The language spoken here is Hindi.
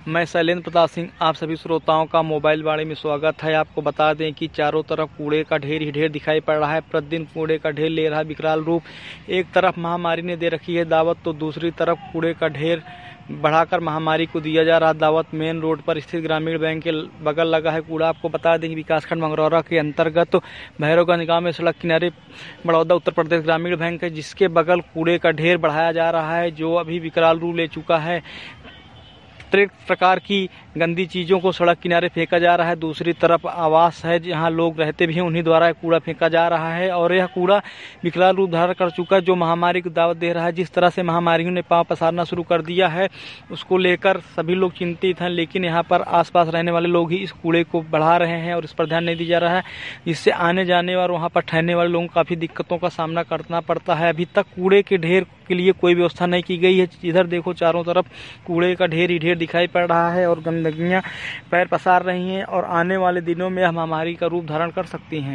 मैं शैलेंद्र प्रताप सिंह आप सभी श्रोताओं का मोबाइल वाणी में स्वागत है। आपको बता दें कि चारों तरफ कूड़े का ढेर ही ढेर दिखाई पड़ रहा है। प्रतिदिन कूड़े का ढेर ले रहा है विकराल रूप। एक तरफ महामारी ने दे रखी है दावत, तो दूसरी तरफ कूड़े का ढेर बढ़ाकर महामारी को दिया जा रहा दावत। मेन रोड पर स्थित ग्रामीण बैंक के बगल लगा है कूड़ा। आपको बता दें कि विकासखंड मंगरौरा के अंतर्गत भैरवगंज गांव में सड़क किनारे बड़ौदा उत्तर प्रदेश ग्रामीण बैंक है, जिसके बगल कूड़े का ढेर बढ़ाया जा रहा है, जो अभी विकराल रूप ले चुका है। अनेक प्रकार की गंदी चीज़ों को सड़क किनारे फेंका जा रहा है। दूसरी तरफ आवास है जहां लोग रहते भी हैं, उन्हीं द्वारा कूड़ा फेंका जा रहा है और यह कूड़ा विकराल रूप धारण कर चुका है, जो महामारी को दावत दे रहा है। जिस तरह से महामारियों ने पांव पसारना शुरू कर दिया है, उसको लेकर सभी लोग चिंतित हैं, लेकिन यहाँ पर आसपास रहने वाले लोग ही इस कूड़े को बढ़ा रहे हैं और इस पर ध्यान नहीं दिया जा रहा है, जिससे आने जाने और वहाँ पर ठहरने वाले लोगों को काफ़ी दिक्कतों का सामना करना पड़ता है। अभी तक कूड़े के ढेर के लिए कोई व्यवस्था नहीं की गई है। इधर देखो, चारों तरफ कूड़े का ढेर ही ढेर दिखाई पड़ रहा है और गंदगियां पैर पसार रही हैं और आने वाले दिनों में महामारी का रूप धारण कर सकती हैं।